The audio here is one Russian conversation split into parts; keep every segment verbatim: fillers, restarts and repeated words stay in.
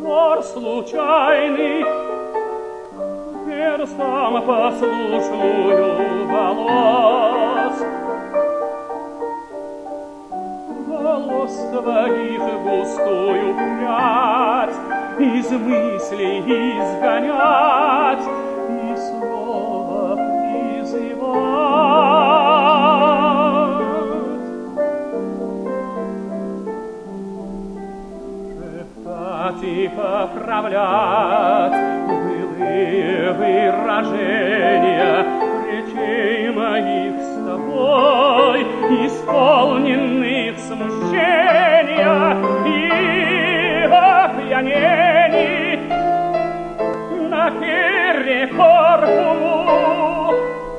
Вор случайный, перстом послушную волос, волос твоих густую прядь из мыслей изгонять и снова призывать. Шептать и поправлять былые выражения речей моих с тобой, исполненных смущения и опьянений, наперекор уму,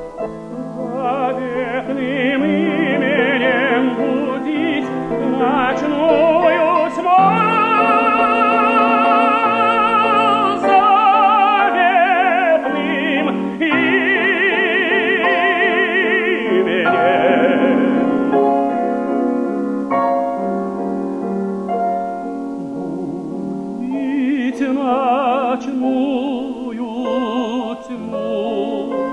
заветным именем будить ночную тьму. Ночную тьму.